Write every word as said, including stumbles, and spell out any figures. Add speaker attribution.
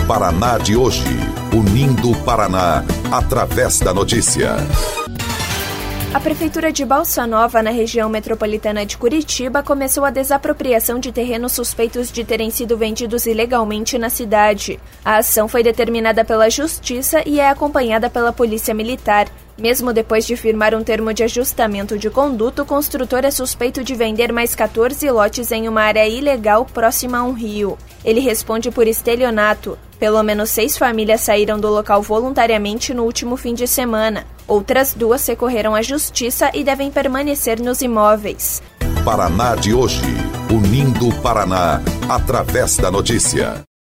Speaker 1: Paraná de hoje, unindo o Paraná através da notícia.
Speaker 2: A Prefeitura de Balsa Nova, na região metropolitana de Curitiba, começou a desapropriação de terrenos suspeitos de terem sido vendidos ilegalmente na cidade. A ação foi determinada pela Justiça e é acompanhada pela Polícia Militar. Mesmo depois de firmar um termo de ajustamento de conduta, o construtor é suspeito de vender mais quatorze lotes em uma área ilegal próxima a um rio. Ele responde por estelionato. Pelo menos seis famílias saíram do local voluntariamente no último fim de semana. Outras duas recorreram à justiça e devem permanecer nos imóveis.
Speaker 1: Paraná de hoje, unindo o Paraná através da notícia.